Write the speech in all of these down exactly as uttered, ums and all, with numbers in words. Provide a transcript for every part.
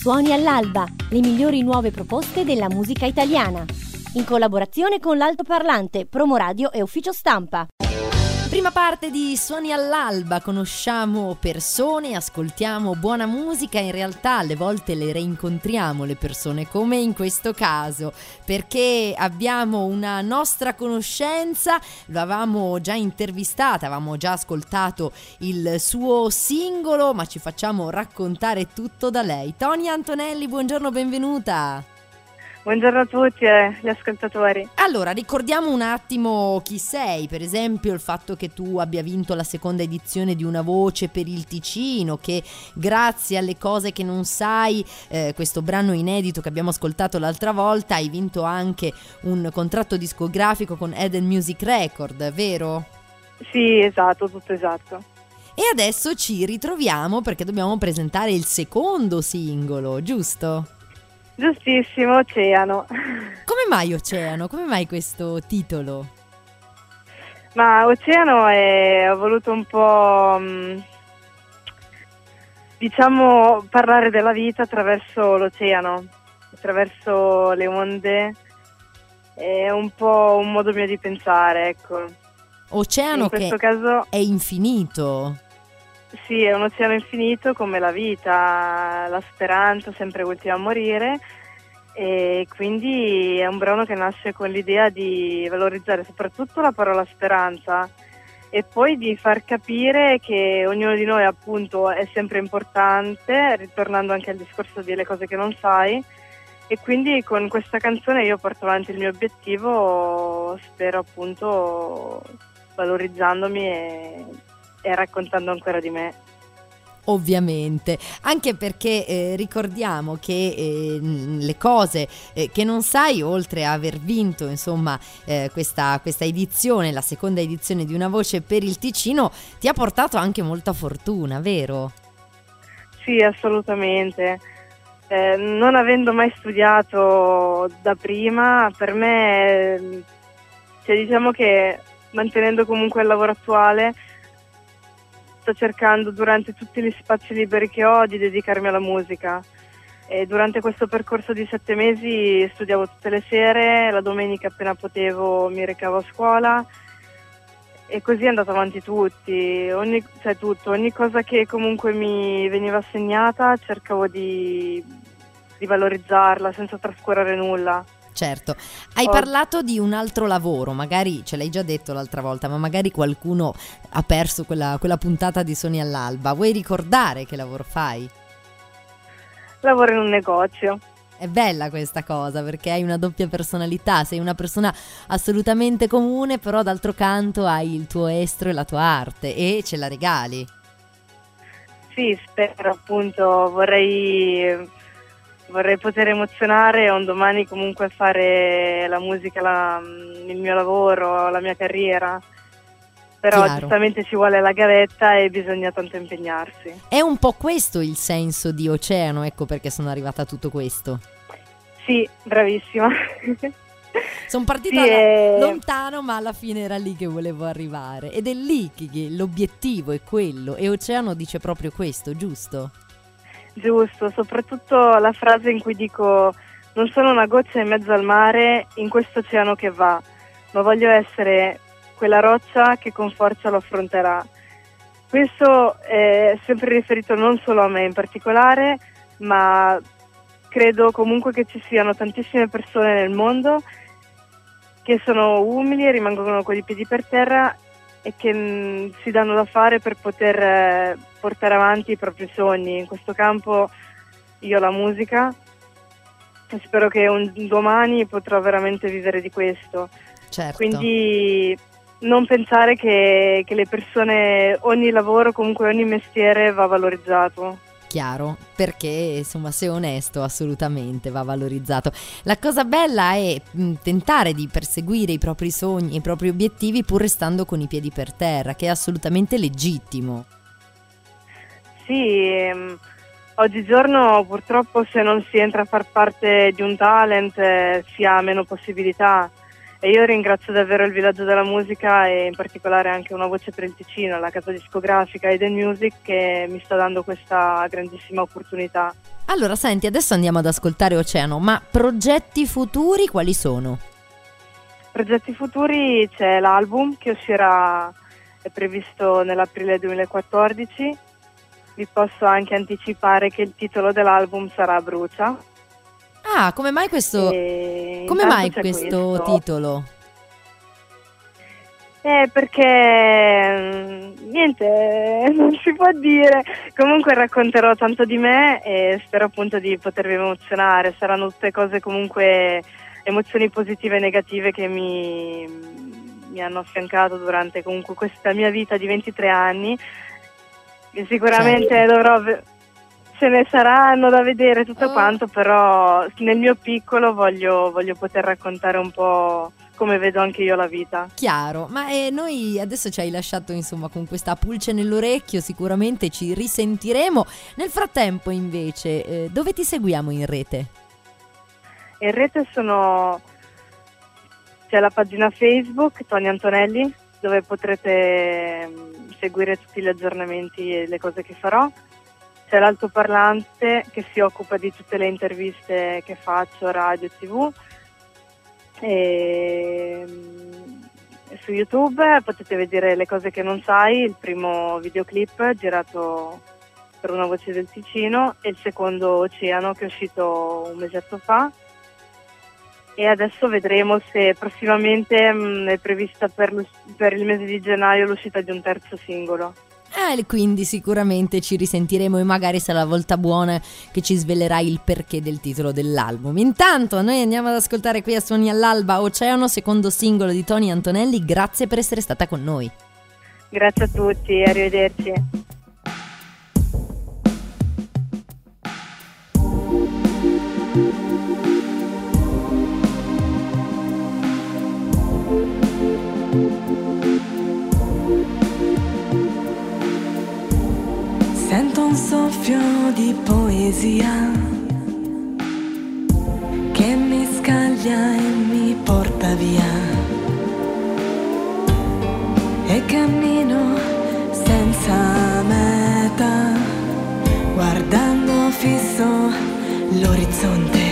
Suoni all'alba, le migliori nuove proposte della musica italiana. In collaborazione con l'Altoparlante, Promoradio e Ufficio Stampa. Prima parte di Suoni all'alba, conosciamo persone, ascoltiamo buona musica, in realtà alle volte le reincontriamo le persone, come in questo caso, perché abbiamo una nostra conoscenza, lo avevamo già intervistata, avevamo già ascoltato il suo singolo, ma ci facciamo raccontare tutto da lei. Tonia Antonelli, buongiorno, benvenuta. Buongiorno a tutti e gli ascoltatori. Allora, ricordiamo un attimo chi sei, per esempio il fatto che tu abbia vinto la seconda edizione di Una Voce per il Ticino, che grazie alle cose che non sai, eh, questo brano inedito che abbiamo ascoltato l'altra volta, hai vinto anche un contratto discografico con Eden Music Record, vero? Sì, esatto, tutto esatto. E adesso ci ritroviamo perché dobbiamo presentare il secondo singolo, giusto? Giustissimo, Oceano. Come mai Oceano? Come mai questo titolo? Ma Oceano è, ho voluto un po', mh, diciamo, parlare della vita attraverso l'oceano, attraverso le onde. È un po' un modo mio di pensare, ecco. Oceano in questo che caso è infinito. Sì, è un oceano infinito come la vita, la speranza sempre ultima a morire, e quindi è un brano che nasce con l'idea di valorizzare soprattutto la parola speranza e poi di far capire che ognuno di noi appunto è sempre importante, ritornando anche al discorso delle cose che non sai, e quindi con questa canzone io porto avanti il mio obiettivo, spero appunto valorizzandomi e e raccontando ancora di me. Ovviamente, anche perché eh, ricordiamo che eh, le cose eh, che non sai, oltre a aver vinto insomma eh, questa, questa edizione, la seconda edizione di Una Voce per il Ticino, ti ha portato anche molta fortuna, vero? Sì, assolutamente. Eh, non avendo mai studiato da prima, per me, cioè, diciamo che mantenendo comunque il lavoro attuale, sto cercando durante tutti gli spazi liberi che ho di dedicarmi alla musica, e durante questo percorso di sette mesi studiavo tutte le sere, la domenica appena potevo mi recavo a scuola e così è andato avanti tutti, ogni, cioè tutto, ogni cosa che comunque mi veniva assegnata cercavo di, di valorizzarla senza trascurare nulla. Certo, hai Oh. parlato di un altro lavoro, magari ce l'hai già detto l'altra volta, ma magari qualcuno ha perso quella, quella puntata di Suoni all'alba. Vuoi ricordare che lavoro fai? Lavoro in un negozio. È bella questa cosa perché hai una doppia personalità, sei una persona assolutamente comune, però d'altro canto hai il tuo estro e la tua arte e ce la regali. Sì, spero appunto, vorrei... Vorrei poter emozionare e un domani comunque fare la musica, la, il mio lavoro, la mia carriera. Però Chiaro. Giustamente ci vuole la gavetta e bisogna tanto impegnarsi. È un po' questo il senso di Oceano, ecco perché sono arrivata a tutto questo. Sì, bravissima. Sono partita Sì, da- è... lontano, ma alla fine era lì che volevo arrivare. Ed è lì che che l'obiettivo è quello. E Oceano dice proprio questo, giusto? Giusto, soprattutto la frase in cui dico non sono una goccia in mezzo al mare in questo oceano che va, ma voglio essere quella roccia che con forza lo affronterà. Questo è sempre riferito non solo a me in particolare, ma credo comunque che ci siano tantissime persone nel mondo che sono umili e rimangono con i piedi per terra e che mh, si danno da fare per poter eh, portare avanti i propri sogni. In questo campo io la musica e spero che un domani potrò veramente vivere di questo. Certo. Quindi non pensare che, che le persone, ogni lavoro, comunque ogni mestiere va valorizzato. Chiaro, perché insomma se onesto assolutamente va valorizzato. La cosa bella è mh, tentare di perseguire i propri sogni, i propri obiettivi pur restando con i piedi per terra, che è assolutamente legittimo. Sì, ehm, oggigiorno purtroppo se non si entra a far parte di un talent eh, si ha meno possibilità E io ringrazio davvero il Villaggio della Musica e in particolare anche Una Voce per il Ticino, la casa discografica Eden Music, che mi sta dando questa grandissima opportunità. Allora, senti, adesso andiamo ad ascoltare Oceano, ma progetti futuri quali sono? Progetti futuri, c'è l'album che uscirà, è previsto nell'aprile duemilaquattordici. Vi posso anche anticipare che il titolo dell'album sarà Brucia. Ah, come mai questo, E come intanto mai c'è questo, questo. titolo? Eh, perché niente, non si può dire. Comunque racconterò tanto di me e spero appunto di potervi emozionare. Saranno tutte cose comunque, emozioni positive e negative che mi, mi hanno affiancato durante comunque questa mia vita di ventitré anni. E sicuramente Certo. dovrò... Ce ne saranno da vedere tutto Oh. quanto, però nel mio piccolo voglio, voglio poter raccontare un po' come vedo anche io la vita. Chiaro, ma eh, noi adesso ci hai lasciato insomma con questa pulce nell'orecchio, sicuramente ci risentiremo. Nel frattempo invece, eh, dove ti seguiamo in rete? In rete sono c'è la pagina Facebook Tony Antonelli, dove potrete mh, seguire tutti gli aggiornamenti e le cose che farò. C'è l'altoparlante che si occupa di tutte le interviste che faccio, radio, tivù. E mh, su YouTube potete vedere Le cose che non sai, il primo videoclip girato per Una Voce del Ticino e il secondo Oceano, che è uscito un mesetto fa. E adesso vedremo se prossimamente mh, è prevista per, l'us- per il mese di gennaio l'uscita di un terzo singolo. Eh, quindi sicuramente ci risentiremo e magari sarà la volta buona che ci svelerai il perché del titolo dell'album. Intanto noi andiamo ad ascoltare qui a Suoni all'Alba Oceano, secondo singolo di Tony Antonelli. Grazie per essere stata con noi. Grazie a tutti, arrivederci. Sento un soffio di poesia che mi scaglia e mi porta via, e cammino senza meta, guardando fisso l'orizzonte.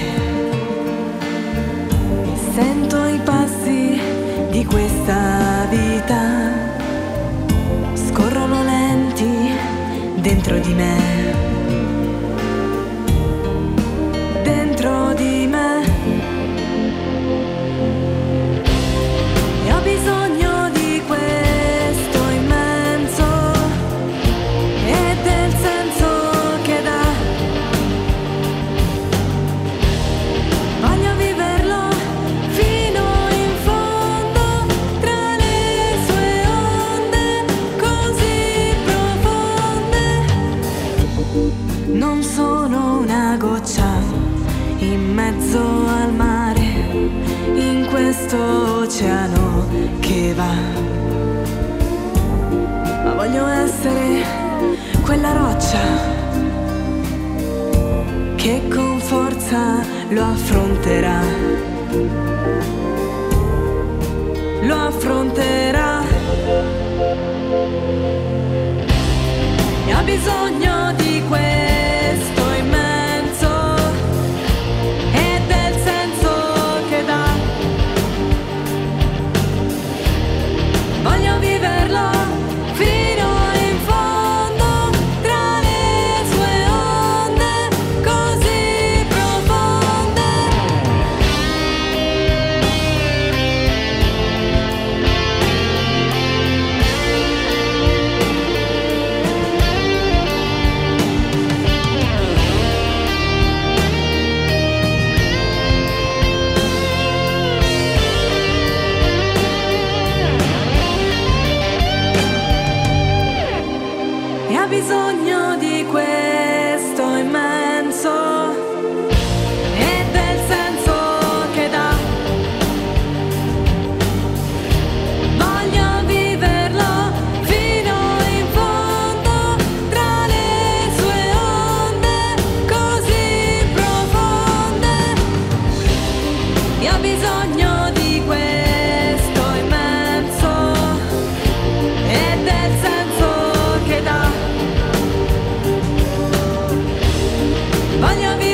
Mi sento i passi di questa vita, scorrono lenti dentro di me, dentro di me. E ho bisogno di questo immenso e del senso che dà. Voglio viverlo fino in fondo, tra le sue onde così profonde. Non sono una goccia in mezzo al mare, in questo oceano che va, ma voglio essere quella roccia che con forza lo affronterà, lo affronterà. E ha bisogno di questo immenso e del senso che dà. Voglio viverlo fino in fondo, tra le sue onde così profonde.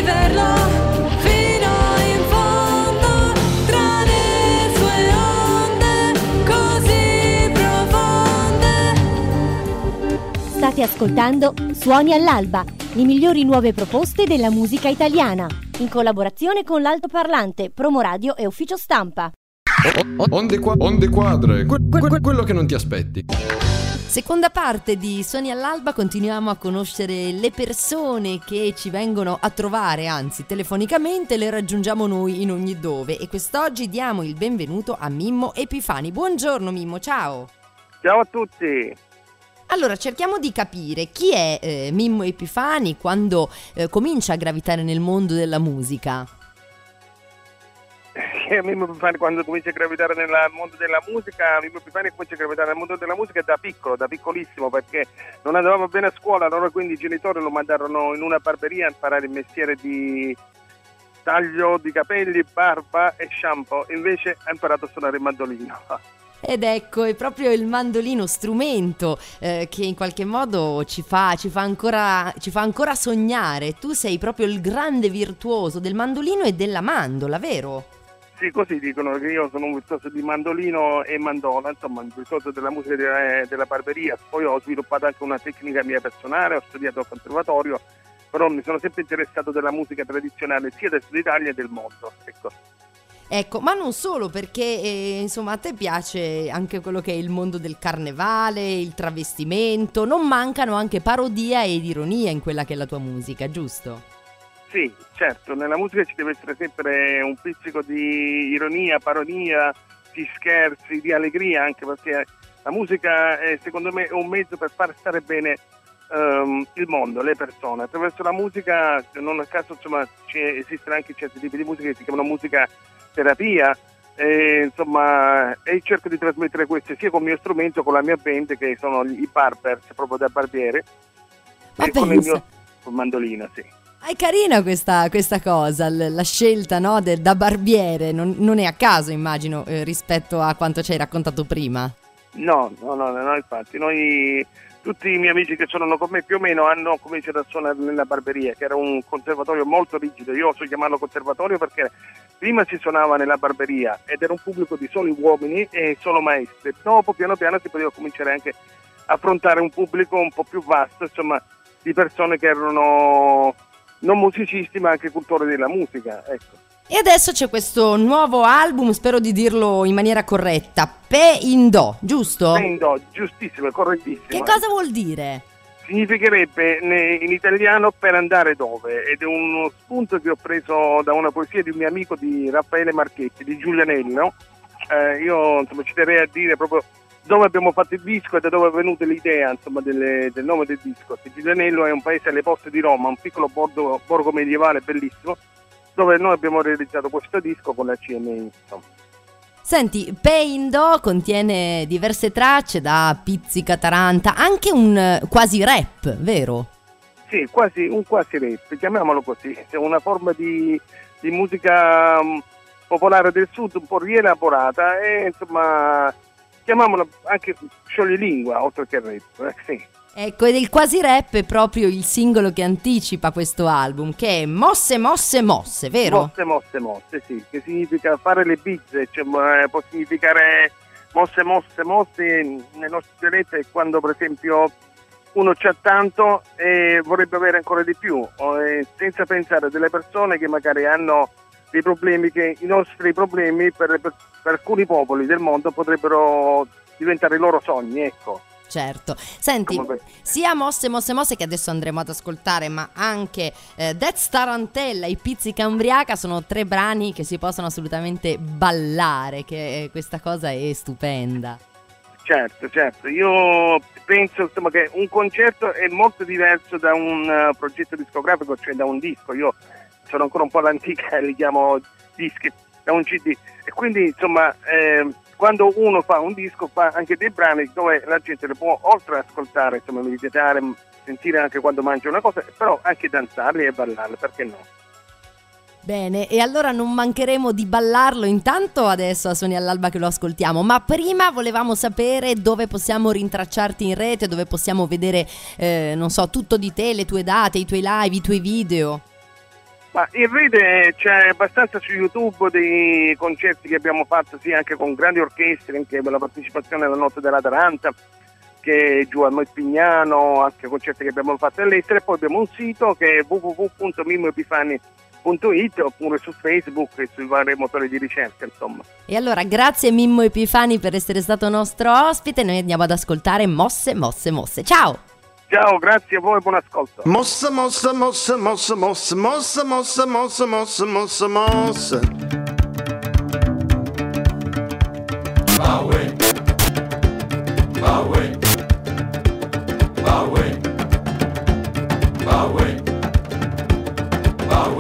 viverlo fino in fondo, tra le sue onde così profonde. State ascoltando Suoni all'alba, le migliori nuove proposte della musica italiana, in collaborazione con l'Altoparlante, Promoradio e Ufficio Stampa. Onde, qua- onde quadre, que- que- quello che non ti aspetti. Seconda parte di Suoni all'alba, continuiamo a conoscere le persone che ci vengono a trovare, anzi telefonicamente le raggiungiamo noi in ogni dove, e quest'oggi diamo il benvenuto a Mimmo Epifani. Buongiorno Mimmo, ciao! Ciao a tutti! Allora, cerchiamo di capire chi è eh, Mimmo Epifani quando eh, comincia a gravitare nel mondo della musica. Mimmo Epifani quando comincia a gravitare nel mondo della musica, Mimmo Epifani comincia a gravitare nel mondo della musica da piccolo, da piccolissimo, perché non andavamo bene a scuola, allora quindi i genitori lo mandarono in una barberia a imparare il mestiere di taglio di capelli, barba e shampoo, invece ha imparato a suonare il mandolino. Ed ecco, è proprio il mandolino strumento eh, che in qualche modo ci fa, ci fa ancora, ci fa ancora sognare. Tu sei proprio il grande virtuoso del mandolino e della mandola, vero? Sì, così dicono, che io sono un virtuoso di mandolino e mandola, insomma un virtuoso della musica della, della barberia. Poi ho sviluppato anche una tecnica mia personale, ho studiato al conservatorio, però mi sono sempre interessato della musica tradizionale sia del Sud Italia che del mondo, ecco. Ecco, ma non solo, perché eh, insomma a te piace anche quello che è il mondo del carnevale, il travestimento, non mancano anche parodia ed ironia in quella che è la tua musica, giusto? Sì, certo, nella musica ci deve essere sempre un pizzico di ironia, parodia, di scherzi, di allegria, anche perché la musica è, secondo me, è un mezzo per far stare bene um, il mondo, le persone. Attraverso la musica, non a caso, insomma, esistono anche certi tipi di musica che si chiamano musica terapia, e, insomma, e cerco di trasmettere queste sia con il mio strumento, con la mia band, che sono i Barbers, proprio da barbiere, Ma e pensa. con il mio mandolino, sì. È carina questa, questa cosa, l- la scelta, no, del, da barbiere, non, non è a caso immagino eh, rispetto a quanto ci hai raccontato prima. No, no, no, no, infatti, noi, tutti i miei amici che suonano con me più o meno hanno cominciato a suonare nella barberia, che era un conservatorio molto rigido. Io oso chiamarlo conservatorio perché prima si suonava nella barberia ed era un pubblico di soli uomini e solo maestri. Dopo piano piano si poteva cominciare anche a affrontare un pubblico un po' più vasto, insomma, di persone che erano non musicisti ma anche cultori della musica, ecco. E adesso c'è questo nuovo album, spero di dirlo in maniera corretta, Pe in Do, giusto? Pe in Do, giustissimo, correttissimo. Che cosa vuol dire? Significherebbe in italiano per andare dove, ed è uno spunto che ho preso da una poesia di un mio amico, di Raffaele Marchetti, di Giulianello. Eh, io insomma ci terrei a dire proprio dove abbiamo fatto il disco e da dove è venuta l'idea, insomma, delle, del nome del disco. Giulianello è un paese alle porte di Roma, un piccolo borgo, borgo medievale bellissimo, dove noi abbiamo realizzato questo disco con la C M I, insomma. Senti, Pe in Do contiene diverse tracce, da pizzica taranta, anche un eh, quasi rap, vero? Sì, quasi un quasi rap, chiamiamolo così. È una forma di, di musica um, popolare del sud, un po' rielaborata e insomma chiamiamola anche scioglilingua oltre che rap, eh, sì. Ecco, ed il quasi rap è proprio il singolo che anticipa questo album, che è Mosse, Mosse, Mosse, vero? Mosse, Mosse, Mosse, sì, che significa fare le bizze, cioè, può significare mosse, mosse, mosse. Nel nostro dialetto è quando per esempio uno c'ha tanto e vorrebbe avere ancora di più, senza pensare a delle persone che magari hanno dei problemi, che i nostri problemi per, per, per alcuni popoli del mondo potrebbero diventare i loro sogni, ecco. Certo, senti, sia Mosse, Mosse, Mosse che adesso andremo ad ascoltare, ma anche eh, That's Tarantella e Pizzica Umbriaca sono tre brani che si possono assolutamente ballare, che eh, questa cosa è stupenda. Certo, certo, io penso insomma che un concerto è molto diverso da un uh, progetto discografico, cioè da un disco. Io sono ancora un po' all'antica e li chiamo dischi, da un C D, e quindi insomma eh, quando uno fa un disco fa anche dei brani dove la gente le può oltre ad ascoltare, insomma, meditare, sentire anche quando mangia una cosa, però anche danzarli e ballarli, perché no? Bene, e allora non mancheremo di ballarlo intanto adesso a Suoni all'alba che lo ascoltiamo, ma prima volevamo sapere dove possiamo rintracciarti in rete, dove possiamo vedere, eh, non so, tutto di te, le tue date, i tuoi live, i tuoi video. Ma in rete c'è abbastanza su YouTube dei concerti che abbiamo fatto, sì, anche con grandi orchestre, anche per la partecipazione alla Notte della Taranta, che giù a Molpignano, anche concerti che abbiamo fatto all'estero. E poi abbiamo un sito che è w w w punto mimmo epifani punto i t, oppure su Facebook e sui vari motori di ricerca, insomma. E allora grazie Mimmo Epifani per essere stato nostro ospite. Noi andiamo ad ascoltare Mosse, Mosse, Mosse. Ciao! Ciao, grazie a voi, buon ascolto. Mossa, mossa, mossa, mossa, mossa, mossa, mossa, mossa, mossa, mossa, mossa. Baue, baue, baue, baue, baue.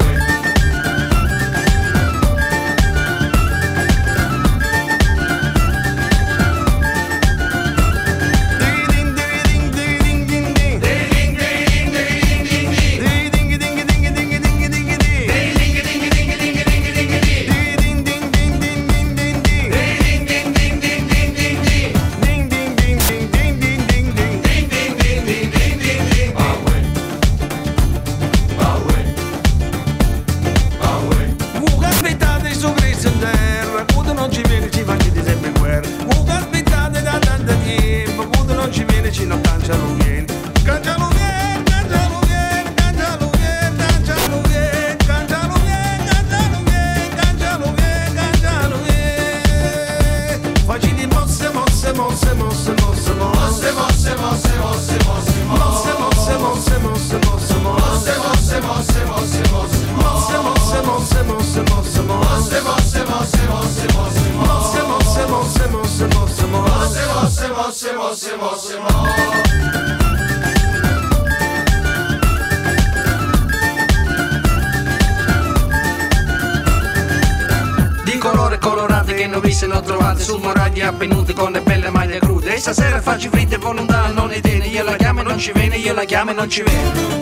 Di colore colorate che non vi se lo trovate sul moragli appenute con le belle maglie crude. E stasera faccio fritte volontà non ne tiene, io la chiamo e non ci viene, io la chiamo e non ci viene.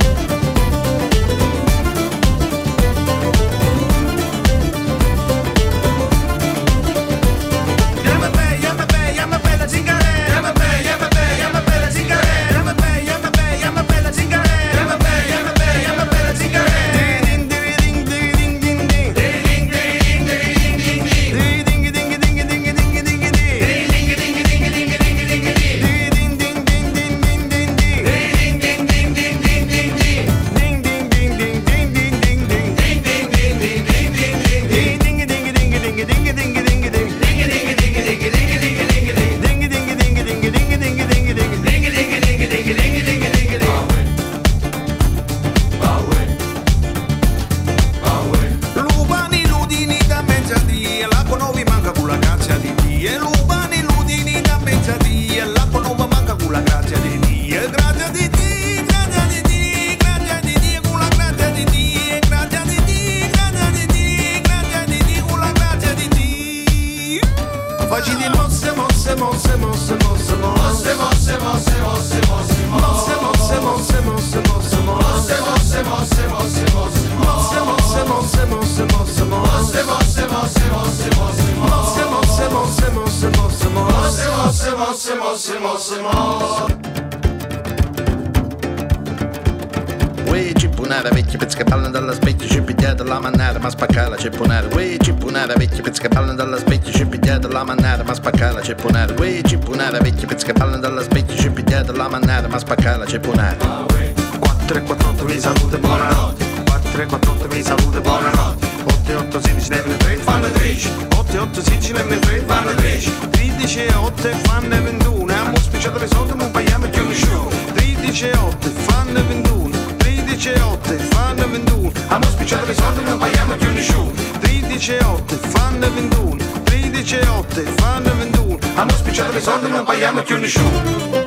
Uè cippunare vecchi pezzi che ballano dalla specchia, ci pigliate la mannata ma spaccare la cippunare. Uè cippunare vecchi pezzi che ballano dalla specchia, ci pigliate la mannata ma spaccare la cippunare. Uè cippunare vecchi pezzi che ballano dalla specchia, ci pigliate la mannata ma spaccare la cippunare. quattro e quattro otto vi salute buonanotte, quattro e quattro otto vi salute buonanotte, otto e otto sedici nemme tre fanno tredici, otto e otto sedici nemme tre fanno tredici, tredici e otto fanno ventuno, e abbiamo spicciato le soldi non paghiamo più nessuno, tredici e otto fanno ventuno, tredici e otto fanno ventuno, abbiamo spicciato le soldi non paghiamo più nessuno, tredici e otto fanno ventuno, tredici e otto fanno ventuno, abbiamo spicciato le soldi non paghiamo più nessuno.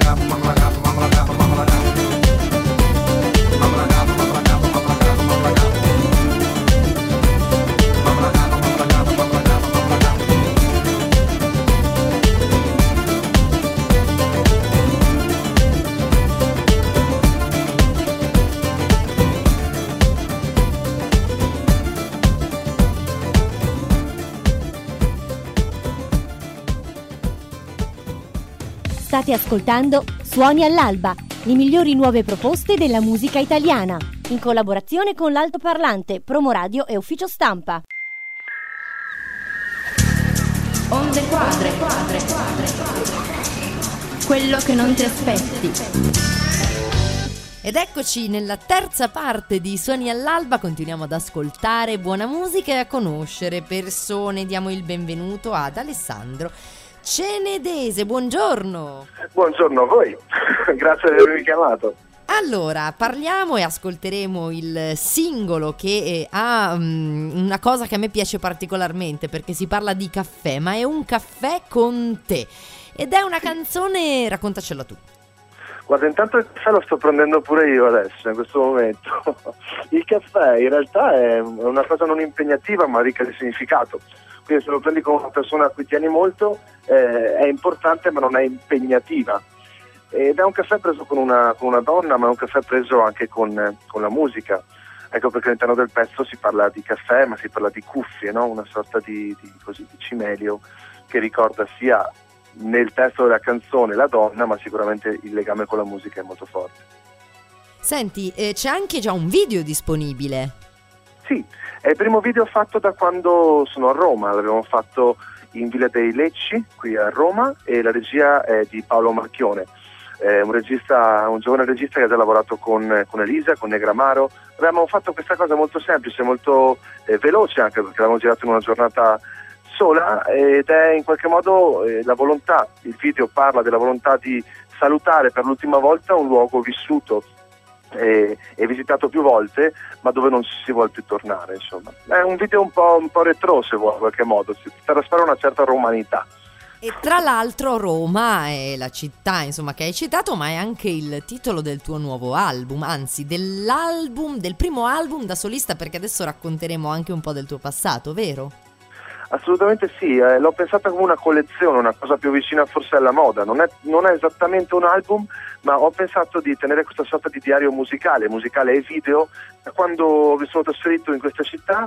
I'm State ascoltando Suoni all'alba, le migliori nuove proposte della musica italiana, in collaborazione con l'altoparlante, Promoradio e Ufficio Stampa. Onde quadre, quadre, quadre, quello che non ti aspetti. Ed eccoci nella terza parte di Suoni all'alba, continuiamo ad ascoltare buona musica e a conoscere persone. Diamo il benvenuto ad Alessandro Cenedese, buongiorno. Buongiorno a voi, grazie di avermi chiamato. Allora, parliamo e ascolteremo il singolo che eh, ha um, una cosa che a me piace particolarmente, perché si parla di caffè, ma è un caffè con te. Ed è una canzone, raccontacela tu. Guarda, intanto il caffè lo sto prendendo pure io adesso, in questo momento. Il caffè in realtà è una cosa non impegnativa ma ricca di significato. Quindi se lo prendi con una persona a cui tieni molto, eh, è importante ma non è impegnativa. Ed è un caffè preso con una, con una donna, ma è un caffè preso anche con, con la musica. Ecco perché all'interno del pezzo si parla di caffè, ma si parla di cuffie, no? Una sorta di, di, così, di cimelio che ricorda sia nel testo della canzone la donna, ma sicuramente il legame con la musica è molto forte. Senti, eh, c'è anche già un video disponibile. Sì, è il primo video fatto da quando sono a Roma, l'abbiamo fatto in Villa dei Lecci, qui a Roma, e la regia è di Paolo Marchione, è un regista, un giovane regista che ha già lavorato con, con Elisa, con Negramaro. Abbiamo fatto questa cosa molto semplice, molto eh, veloce, anche perché l'abbiamo girato in una giornata sola, ed è in qualche modo eh, la volontà, il video parla della volontà di salutare per l'ultima volta un luogo vissuto e, e visitato più volte, ma dove non si vuole più tornare, insomma. È un video un po', un po' retro, se vuoi, in qualche modo, si trasfera una certa romanità. E tra l'altro Roma è la città, insomma, che hai citato, ma è anche il titolo del tuo nuovo album, anzi dell'album, del primo album da solista, perché adesso racconteremo anche un po' del tuo passato, vero? Assolutamente sì, eh, l'ho pensata come una collezione, una cosa più vicina forse alla moda. Non è, non è esattamente un album, ma ho pensato di tenere questa sorta di diario musicale, musicale e video. Da quando mi sono trasferito in questa città,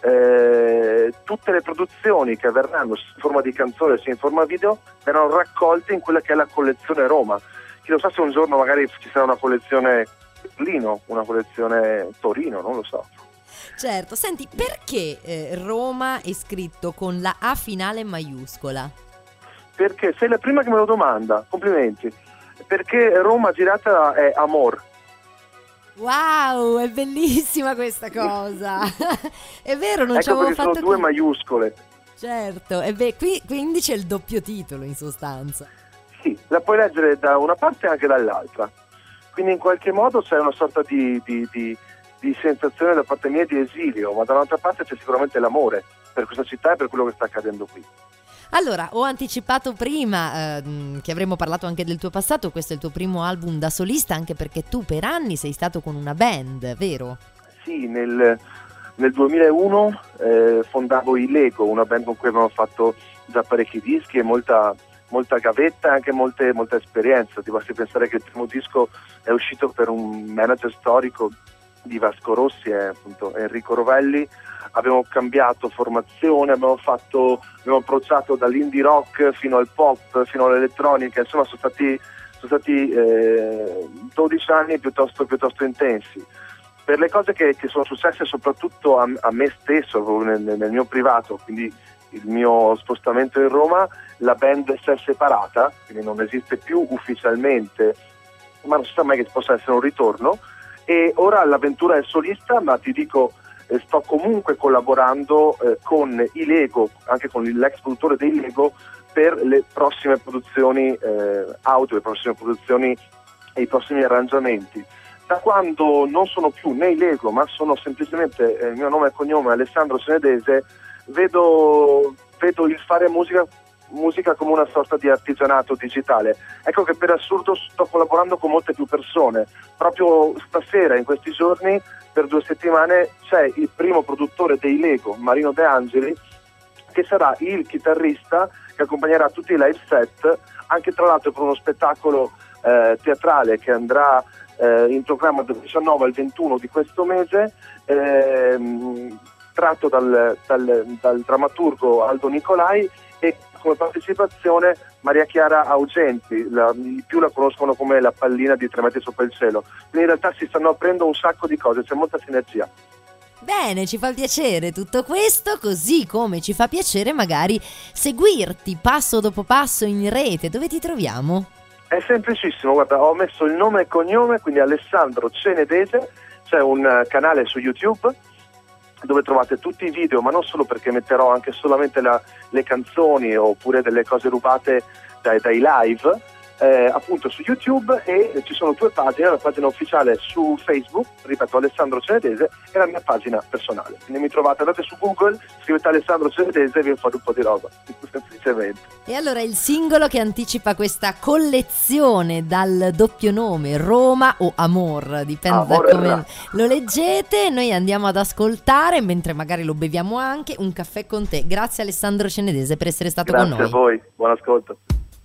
eh, tutte le produzioni che verranno sia in forma di canzone sia in forma video verranno raccolte in quella che è la collezione Roma. Chi lo sa se un giorno magari ci sarà una collezione Lino, una collezione Torino, non lo so. Certo, senti, perché eh, Roma è scritto con la A finale maiuscola? Perché sei la prima che me lo domanda, complimenti. Perché Roma girata è amor. Wow, è bellissima questa cosa. È vero, non ecco ci avevo fatto. Ecco perché sono due maiuscole. Certo, e beh, qui, quindi c'è il doppio titolo in sostanza. Sì, la puoi leggere da una parte e anche dall'altra. Quindi in qualche modo c'è una sorta di... di, di di sensazione da parte mia di esilio, ma dall'altra parte c'è sicuramente l'amore per questa città e per quello che sta accadendo qui. Allora, ho anticipato prima ehm, che avremmo parlato anche del tuo passato, questo è il tuo primo album da solista, anche perché tu per anni sei stato con una band, vero? Sì, nel, nel duemilauno eh, fondavo i Lego, una band con cui abbiamo fatto già parecchi dischi e molta, molta gavetta e anche molte, molta esperienza. Ti basti pensare che il primo disco è uscito per un manager storico di Vasco Rossi e appunto Enrico Rovelli. Abbiamo cambiato formazione, abbiamo fatto, abbiamo approcciato dall'indie rock fino al pop, fino all'elettronica, insomma sono stati, sono stati eh, dodici anni piuttosto, piuttosto intensi. Per le cose che, che sono successe soprattutto a, a me stesso, nel, nel mio privato, quindi il mio spostamento in Roma, la band si è separata, quindi non esiste più ufficialmente, ma non si sa mai che possa essere un ritorno. E ora l'avventura è solista, ma ti dico, eh, sto comunque collaborando eh, con i Lego, anche con l'ex produttore dei Lego, per le prossime produzioni eh, audio, le prossime produzioni e i prossimi arrangiamenti. Da quando non sono più né i Lego, ma sono semplicemente eh, il mio nome e cognome Alessandro Cenedese, vedo, vedo il fare musica musica come una sorta di artigianato digitale. Ecco che per assurdo sto collaborando con molte più persone. Proprio stasera, in questi giorni, per due settimane, c'è il primo produttore dei Lego, Marino De Angeli, che sarà il chitarrista che accompagnerà tutti i live set, anche tra l'altro per uno spettacolo eh, teatrale che andrà eh, in programma dal diciannove al ventuno di questo mese, ehm, tratto dal, dal, dal drammaturgo Aldo Nicolai e come partecipazione Maria Chiara Augenti, la, i più la conoscono come la pallina di Tre metri sopra il cielo, quindi in realtà si stanno aprendo un sacco di cose, c'è molta sinergia. Bene, ci fa piacere tutto questo, così come ci fa piacere magari seguirti passo dopo passo in rete. Dove ti troviamo? È semplicissimo, guarda, ho messo il nome e cognome, quindi Alessandro Cenedese, c'è un canale su YouTube dove trovate tutti i video, ma non solo, perché metterò anche solamente la, le canzoni oppure delle cose rubate dai, dai live, eh, appunto su YouTube, e ci sono due pagine, la pagina ufficiale su Facebook, ripeto, Alessandro Cenedese, e la mia pagina personale. Quindi mi trovate, andate su Google, scrivete Alessandro Cenedese e vi fate un po' di roba, semplicemente. E allora il singolo che anticipa questa collezione dal doppio nome, Roma o Amor, dipende Amor da come lo leggete. Noi andiamo ad ascoltare, mentre magari lo beviamo anche, Un caffè con te. Grazie Alessandro Cenedese per essere stato Grazie con noi. Grazie a voi, buon ascolto.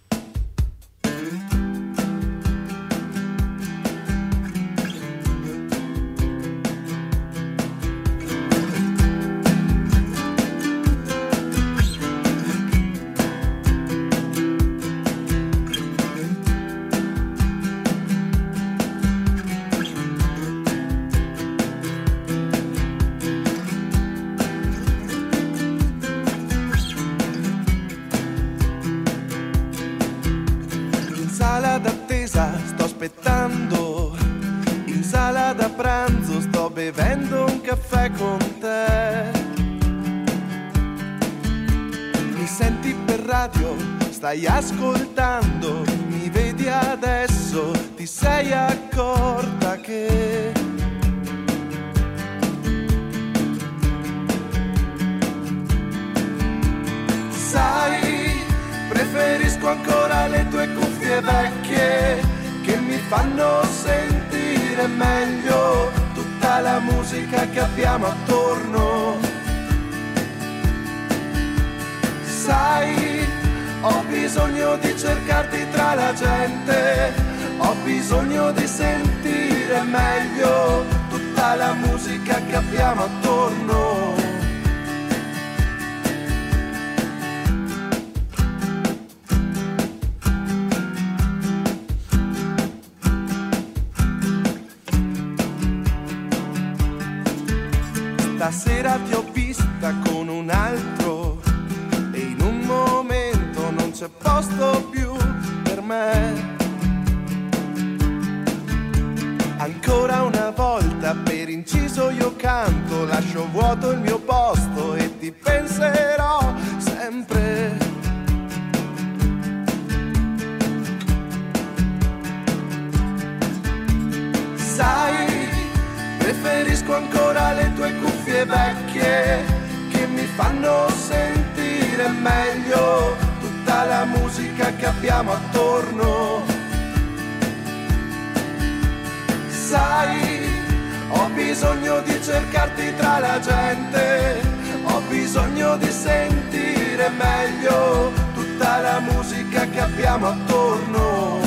Sala d'attesa sto aspettando, in sala da pranzo sto bevendo un caffè con te. Mi senti per radio, stai ascoltando, mi vedi adesso, ti sei accorta che sai, preferisco ancora le tue cuffie vecchie che mi fanno sentire meglio tutta la musica che abbiamo attorno. Sai, ho bisogno di cercarti tra la gente, ho bisogno di sentire meglio tutta la musica che abbiamo attorno. Stasera ti ho vista con un altro e in un momento non c'è posto più per me. Ancora una volta per inciso io canto, lascio vuoto il mio posto e ti penserò sempre. Sai, preferisco ancora le tue cuffie vecchie che mi fanno sentire meglio tutta la musica che abbiamo attorno. Sai, ho bisogno di cercarti tra la gente, ho bisogno di sentire meglio tutta la musica che abbiamo attorno.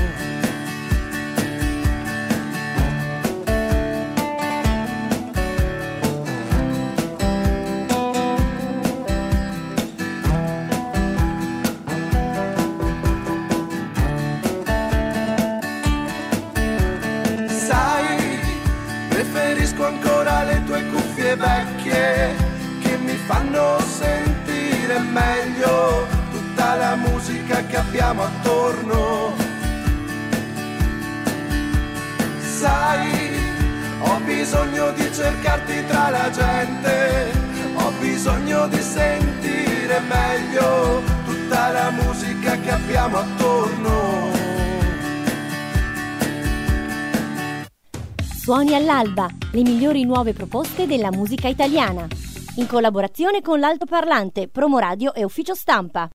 Ancora le tue cuffie vecchie che mi fanno sentire meglio tutta la musica che abbiamo attorno. Sai, ho bisogno di cercarti tra la gente, ho bisogno di sentire meglio tutta la musica che abbiamo attorno. Suoni all'alba, le migliori nuove proposte della musica italiana. In collaborazione con l'altoparlante, Promoradio e Ufficio Stampa.